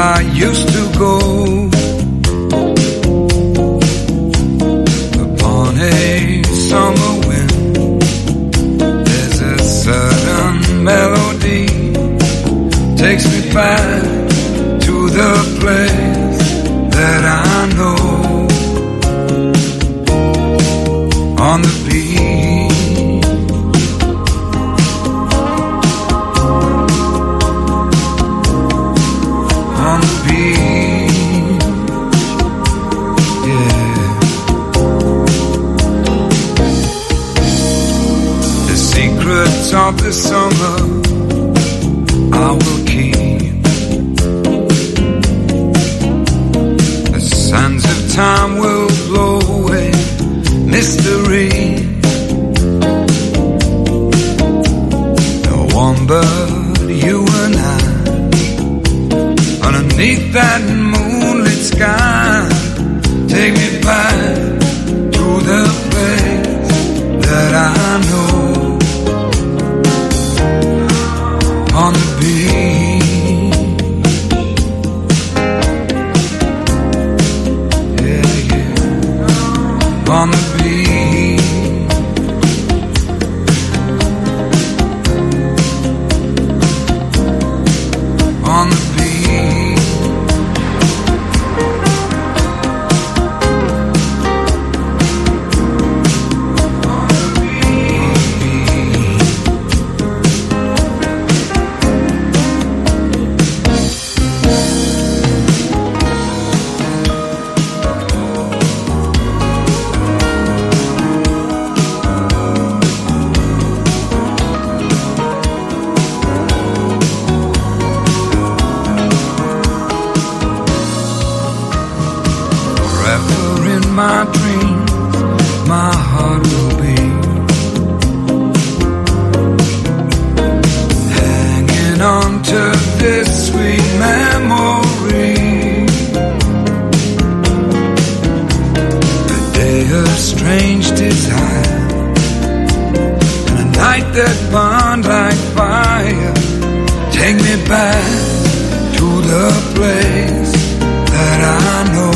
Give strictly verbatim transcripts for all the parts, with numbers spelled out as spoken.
I used to go. Upon a summer wind, there's a certain melody takes me back to the place that I know. On the beach, on the beach, yeah. The secrets of the summer I will keep. The sands of time will blow away mystery. No one but you and I, underneath that moonlit sky. Take me back to the place that I know. On the beach, yeah, yeah. On the beach, on the beach, on the my dreams, my heart will be hanging on to this sweet memory. A day of strange desire and a night that burned like fire. Take me back to the place that I know.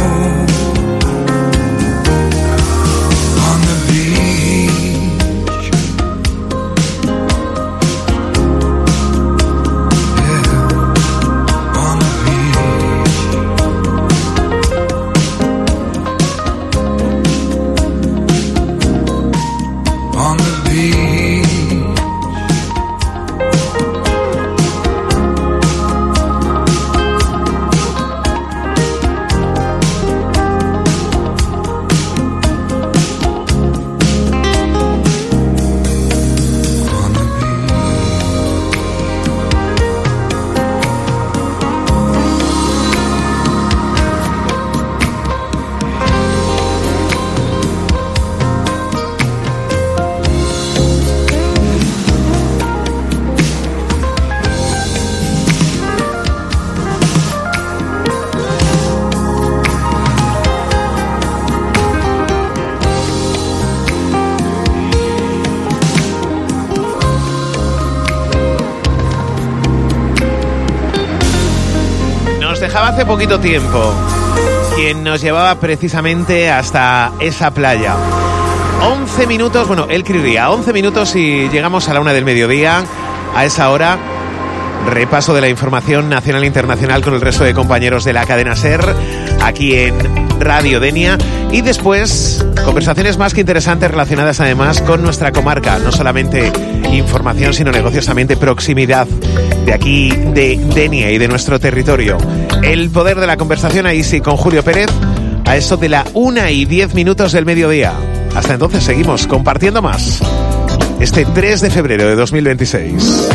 Hace poquito tiempo, quien nos llevaba precisamente hasta esa playa. once minutos, bueno, él escribía once minutos y llegamos a la una del mediodía. A esa hora, repaso de la información nacional e internacional con el resto de compañeros de la cadena SER, aquí en Radio Denia. Y después, conversaciones más que interesantes relacionadas además con nuestra comarca. No solamente información, sino negocios también de proximidad de aquí, de Denia y de nuestro territorio. El poder de la conversación ahí sí, con Julio Pérez, a eso de la una y diez minutos del mediodía. Hasta entonces seguimos compartiendo más. Este tres de febrero de dos mil veintiséis.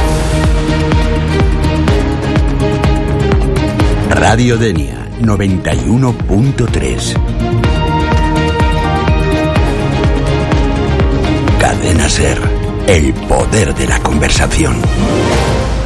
Radio Denia noventa y uno punto tres. Cadena SER, el poder de la conversación.